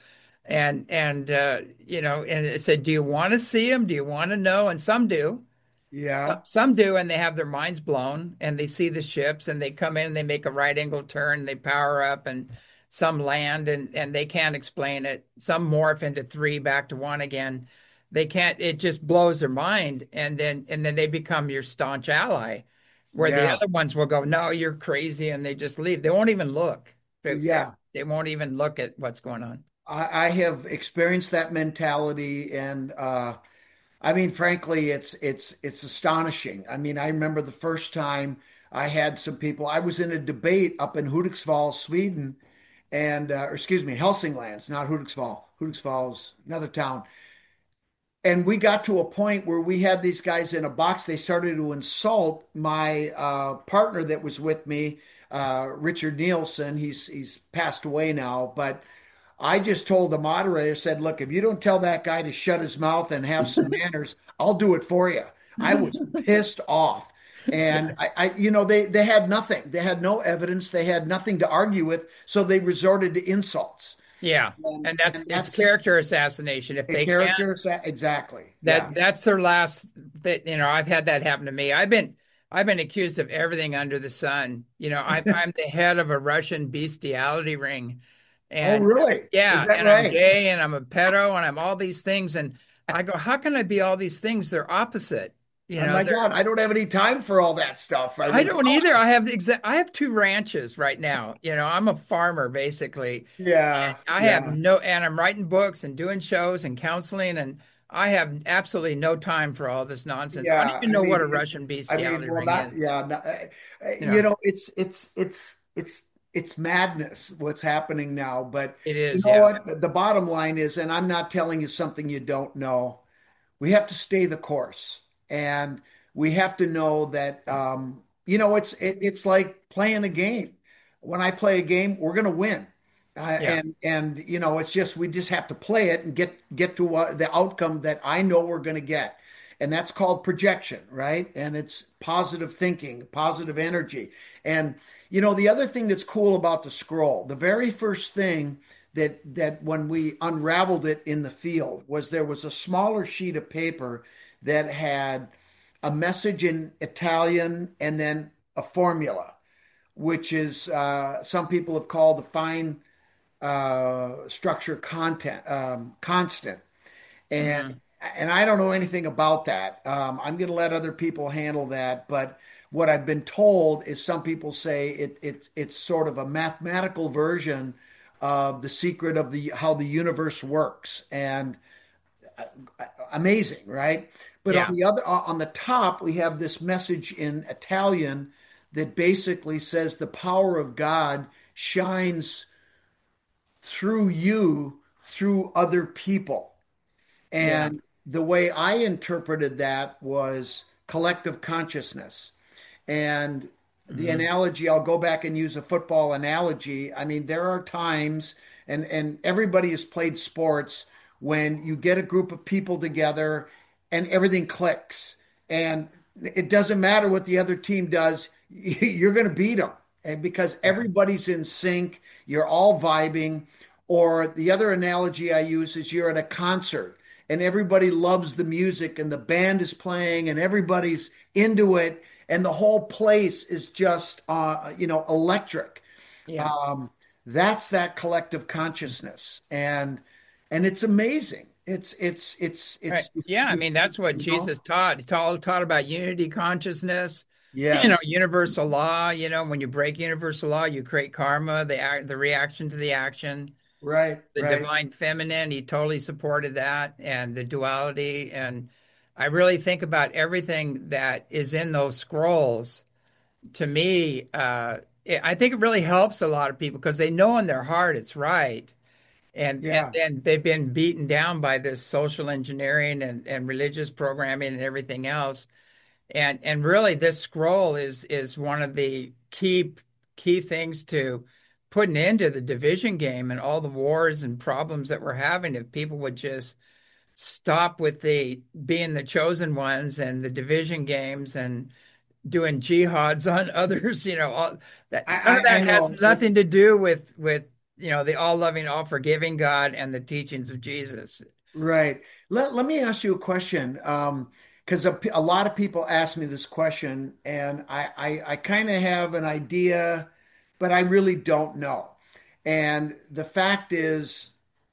And it said, do you want to see them? Do you want to know? And some do. Yeah. Some do, and they have their minds blown, and they see the ships, and they come in, and they make a right angle turn, they power up, and some land, and they can't explain it. Some morph into three back to one again. They can't. It just blows their mind, and then they become your staunch ally. Where the Yeah. other ones will go, no, you're crazy, and they just leave. They won't even look. Yeah. They won't even look at what's going on. I have experienced that mentality, and I mean, frankly, it's astonishing. I mean, I remember the first time. I had some people. I was in a debate up in Hudiksvall, Sweden, and or excuse me, Helsinglands, not Hudiksvall. Hudiksvall is another town. And we got to a point where we had these guys in a box. They started to insult my partner that was with me, Richard Nielsen. He's passed away now, but I just told the moderator, said, "Look, if you don't tell that guy to shut his mouth and have some manners, I'll do it for you." I was pissed off. And they had nothing. They had no evidence. They had nothing to argue with. So they resorted to insults. Yeah, And, and that's and it's that's character assassination. If a they can't, character. Exactly. Yeah. that's their last. That I've had that happen to me. I've been accused of everything under the sun. I'm the head of a Russian bestiality ring, Oh, and really? Is yeah, that and I'm right? gay, and I'm a pedo, and I'm all these things. And I go, how can I be all these things? They're opposite. Oh my They're God, I don't have any time for all that stuff. I I mean, don't either. I have two ranches right now. I'm a farmer basically. yeah, I have yeah, no, and I'm writing books and doing shows and counseling, and I have absolutely no time for all this nonsense. I don't yeah. even know what a Russian bestiality Well, ring not is. yeah. No, You know, it's madness what's happening now. But it you is, know yeah, what? The bottom line is, and I'm not telling you something you don't know. We have to stay the course, and we have to know that it's like playing a game. When I play a game, we're going to win. yeah, And it's just we just have to play it and get to the outcome that I know we're going to get. And that's called projection, right? And it's positive thinking, positive energy. And the other thing that's cool about the scroll, the very first thing that when we unraveled it in the field was there was a smaller sheet of paper that had a message in Italian and then a formula, which is some people have called the fine structure content constant. And hmm and I don't know anything about that. I'm going to let other people handle that. But what I've been told is some people say it's sort of a mathematical version of the secret of the how the universe works. And amazing, right? But yeah, on the top, we have this message in Italian that basically says the power of God shines through you through other people. yeah, And the way I interpreted that was collective consciousness. And the hmm analogy, I'll go back and use a football analogy. I mean, there are times, and everybody has played sports, when you get a group of people together and everything clicks. And it doesn't matter what the other team does, you're going to beat them. And because yeah, everybody's in sync, you're all vibing. Or the other analogy I use is you're at a concert and everybody loves the music and the band is playing and everybody's into it and the whole place is just electric. yeah. um, that's that collective consciousness, and it's amazing. Right. It's Yeah, I mean that's what you know Jesus taught. He taught about unity consciousness, yes, universal law. When you break universal law, you create karma, the reaction to the action. right, The right. divine feminine, he totally supported that, and the duality. And I really think about everything that is in those scrolls. To me, I think it really helps a lot of people because they know in their heart it's right. And Yeah, then they've been beaten down by this social engineering and religious programming and everything else. And really this scroll is one of the key things to put an end to the division game and all the wars and problems that we're having. If people would just stop with the being the chosen ones and the division games and doing jihads on others, all that, none of I that has know it's nothing to do with the all loving, all forgiving God and the teachings of Jesus. right. Let me ask you a question. Because a lot of people ask me this question, and I kind of have an idea, but I really don't know. And the fact is,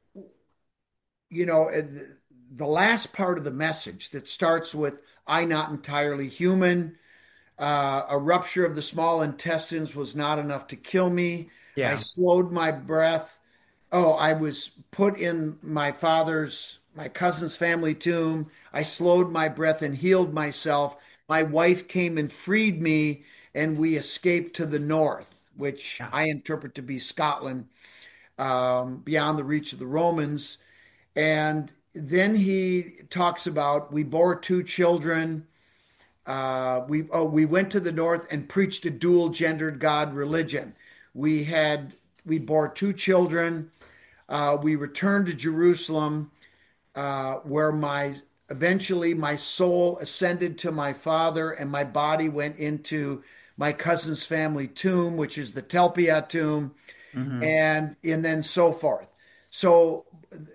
the last part of the message that starts with "I not entirely human," a rupture of the small intestines was not enough to kill me. I Yeah, slowed my breath. Oh, I was put in my cousin's family tomb. I slowed my breath and healed myself. My wife came and freed me, and we escaped to the north, which Yeah. I interpret to be Scotland, beyond the reach of the Romans. And then he talks about we bore two children. We went to the north and preached a dual gendered God religion. We had we bore two children. We returned to Jerusalem, where my eventually my soul ascended to my father, and my body went into my cousin's family tomb, which is the Telpia tomb, Hmm. and then so forth. So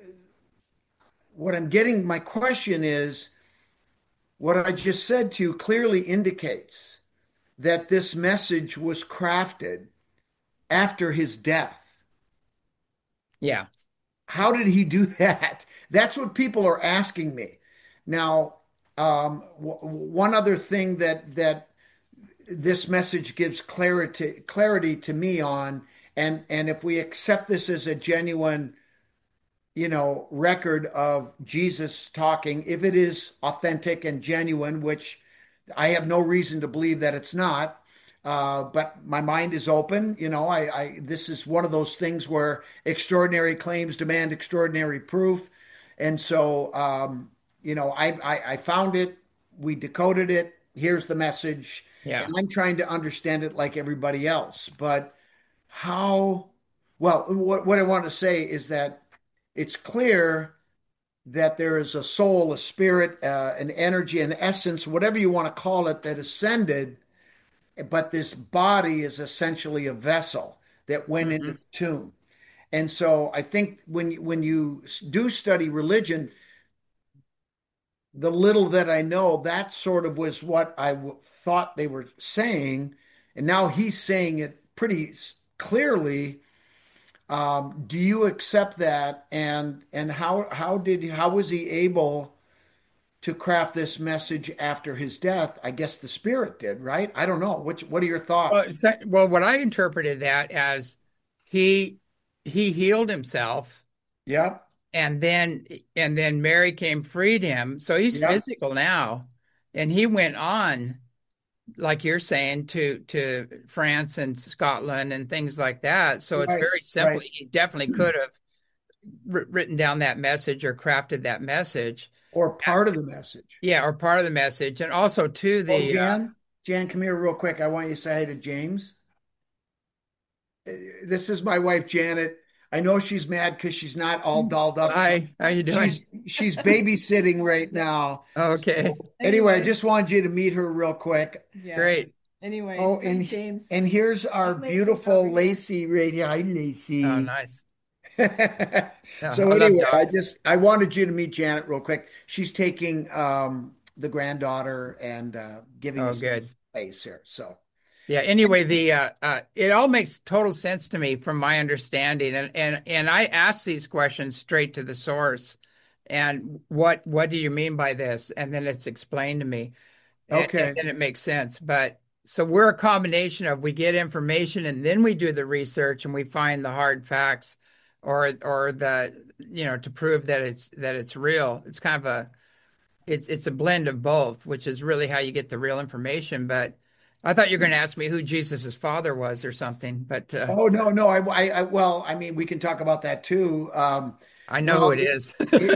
what I'm getting, my question is, what I just said to you clearly indicates that this message was crafted after his death. Yeah. How did he do that? That's what people are asking me. Now, one other thing that this message gives clarity to me on, and if we accept this as a genuine, record of Jesus talking, if it is authentic and genuine, which I have no reason to believe that it's not. But my mind is open. This is one of those things where extraordinary claims demand extraordinary proof. And so, I found it. We decoded it. Here's the message. Yeah. And I'm trying to understand it like everybody else. But how, well, what I want to say is that it's clear that there is a soul, a spirit, an energy, an essence, whatever you want to call it, that ascended, but this body is essentially a vessel that went into Hmm. the tomb. And so I think when you do study religion, the little that I know, that sort of was what thought they were saying, and now he's saying it pretty clearly. Do you accept that? And how was he able to craft this message after his death? I guess the spirit did, right? I don't know. What are your Well, thoughts? what I interpreted that as he he healed himself, Yep, and then Mary came, freed him. So he's yep, physical now, and he went on, like you're saying, to France and Scotland and things like that. So it's right, very right. simply, he definitely could have written down that message or crafted that message. Or part of the message. Yeah, or part of the message, and also to Oh, the Jan, come here real quick. I want you to say hi to James. This is my wife, Janet. I know she's mad because she's not all dolled up. So hi, how you she's doing? she's babysitting right now. Okay, So anyway, I Anyway, just wanted you to meet her real quick. yeah. great. Anyway, Oh, hi and James. and here's our I'm Lacey. How are beautiful you? Lacey right here. Hi, Oh, Lacey. nice. Yeah, So I love anyway, dogs. I wanted you to meet Janet real quick. She's taking the granddaughter and giving Oh, us some good. space here. So Yeah. Anyway, the it all makes total sense to me from my understanding, and I ask these questions straight to the source. And what do you mean by this? And then it's explained to me, and okay, then it makes sense. But so we're a combination of, we get information and then we do the research and we find the hard facts, or the, to prove that it's real. It's kind of a it's a blend of both, which is really how you get the real information. But I thought you were going to ask me who Jesus's father was or something, but oh no, no, well, I mean, we can talk about that too. I know who Well, it is.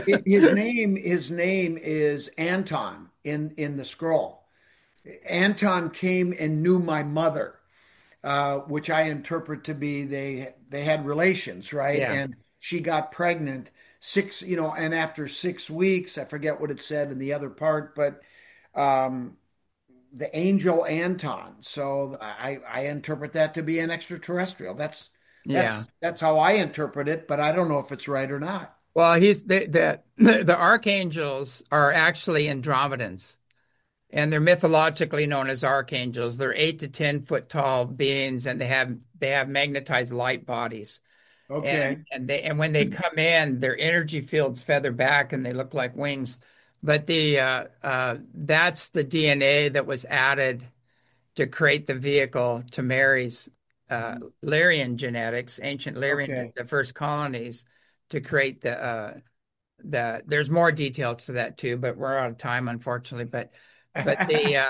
his name is Anton in the scroll. Anton came and knew my mother, which I interpret to be they had relations, right? Yeah, And she got pregnant and after 6 weeks, I forget what it said in the other part, but um, the angel Anton. So I interpret that to be an extraterrestrial. That's yeah. that's that's how I interpret it, but I don't know if it's right or not. Well, he's the archangels are actually Andromedans, and they're mythologically known as archangels. They're 8 to 10 foot tall beings, and they have magnetized light bodies. and Okay. and they and when they come in, their energy fields feather back and they look like wings. But the that's the DNA that was added to create the vehicle to Mary's Lyrian genetics, ancient Lyrian, Okay. the first colonies, to create the. There's more details to that too, but we're out of time, unfortunately. But the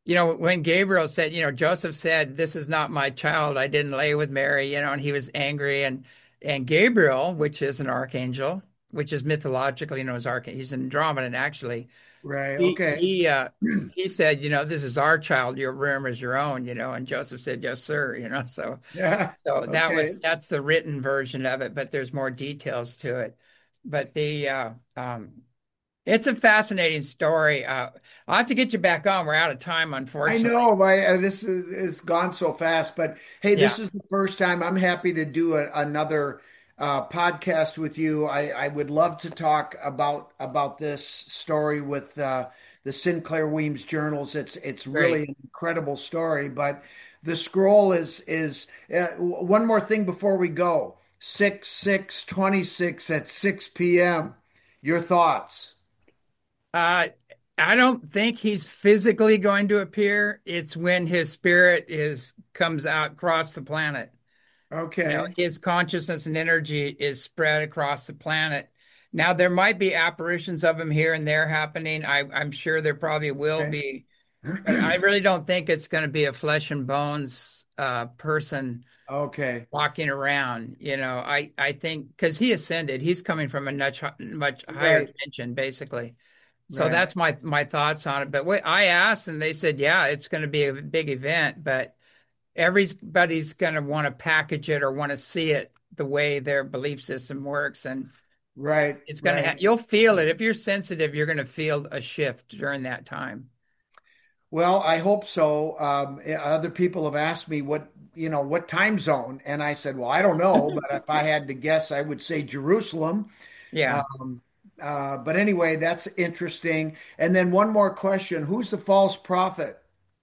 when Gabriel said, Joseph said, "This is not my child. I didn't lay with Mary," and he was angry, and Gabriel, which is an archangel, which is mythologically known as archangel, he's an Andromedan actually. Right. He Okay. he uh he said, "This is our child. Your room is your own," and Joseph said, "Yes, sir." So Yeah. so Okay. that's the written version of it, but there's more details to it. But it's a fascinating story. I'll have to get you back on. We're out of time, I unfortunately. know this is gone so fast, but hey, Yeah, this is the first time. I'm happy to do another podcast with you. I would love to talk about this story with the Sinclair Weems journals. It's really great. an incredible story. But the scroll is one more thing before we go. 6/6/26 at 6 p.m. Your thoughts? Uh, I don't think he's physically going to appear. It's when his spirit is comes out across the planet. Okay. His consciousness and energy is spread across the planet. Now, there might be apparitions of him here and there happening. I'm sure there probably will Okay. be, but I really don't think it's going to be a flesh and bones person Okay. walking around. I think because he ascended, he's coming from a much higher Right. dimension, basically. So Right. that's my thoughts on it. But I asked, and they said, yeah, it's going to be a big event, but everybody's going to want to package it or want to see it the way their belief system works, and Right, it's going to right. you'll feel it if you're sensitive. You're going to feel a shift during that time. Well, I hope so. Other people have asked me what time zone, and I said, well, I don't know, but if I had to guess, I would say Jerusalem. Yeah. Um, but anyway, that's interesting. And then one more question: who's the false prophet?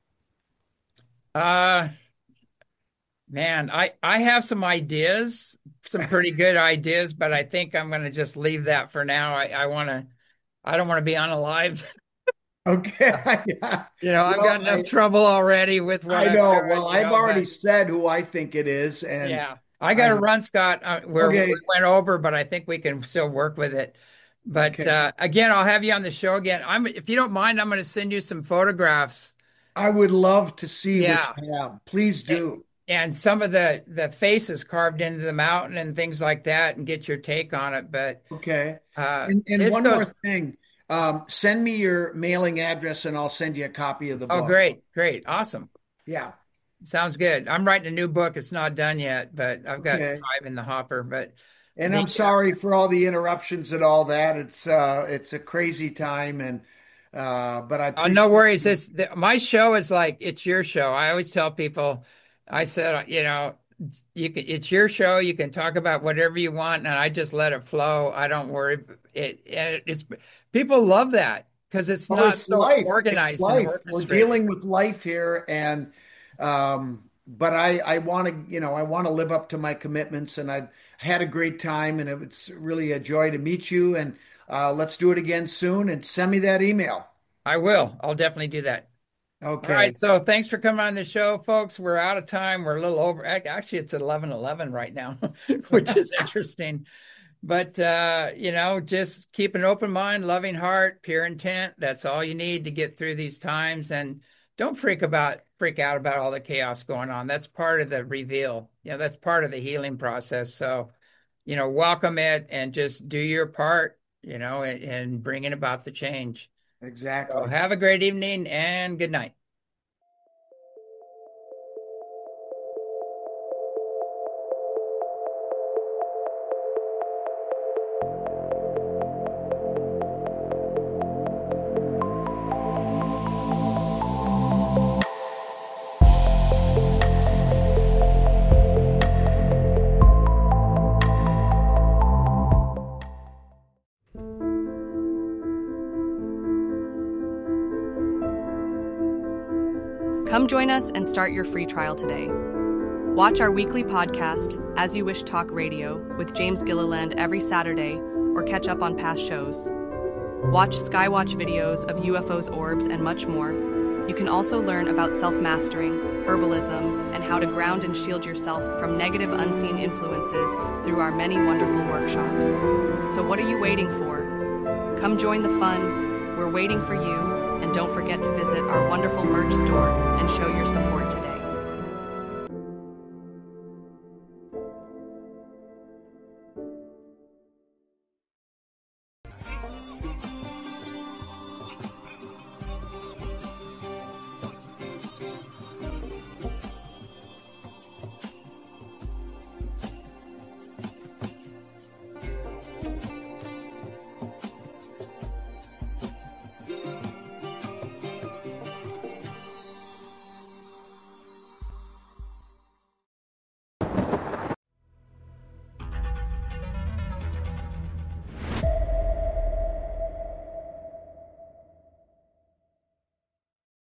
uh Man, I have some ideas, some pretty good ideas, but I think I'm going to just leave that for now. I don't want to be unalive. Okay, yeah. I've Well, got enough trouble already with what I I'm know. doing, Well, I've already but said who I think it is, and yeah, I got I to run, Scott. We okay, went over, but I think we can still work with it. But okay. again, I'll have you on the show again. If you don't mind, I'm going to send you some photographs. I would love to see what Yeah, you have. Please do. and some of the faces carved into the mountain and things like that, and get your take on it. But Okay. And this one goes. more thing. Send me your mailing address and I'll send you a copy of the Oh, book. great, great, awesome. Yeah. Sounds good. I'm writing a new book. It's not done yet, but I've got Okay. five in the hopper. But And the I'm sorry for all the interruptions and all that. It's a crazy time and but I Oh, no appreciate worries. you. My show is like it's your show. I always tell people, I said, it's your show. You can talk about whatever you want, and I just let it flow. I don't worry. It's people love that because it's Well, not it's so life. It's organized and life. We're orchestrated. dealing with life here and but I want to, I want to live up to my commitments and I've had a great time and it's really a joy to meet you and let's do it again soon and send me that email. I will. I'll definitely do that. All right. Okay. So thanks for coming on the show, folks. We're out of time. We're a little over. Actually, it's 11:11 right now, which is interesting. But just keep an open mind, loving heart, pure intent. That's all you need to get through these times. And don't freak out about all the chaos going on. That's part of the reveal. That's part of the healing process. So, welcome it and just do your part, and bringing about the change. So Exactly. have a great evening and good night. Come join us and start your free trial today. Watch our weekly podcast, As You Wish Talk Radio, with James Gilliland every Saturday, or catch up on past shows. Watch Skywatch videos of UFOs, orbs, and much more. You can also learn about self-mastering, herbalism, and how to ground and shield yourself from negative unseen influences through our many wonderful workshops. So what are you waiting for? Come join the fun. We're waiting for you, and Don't forget to visit our wonderful merch store and show your support today.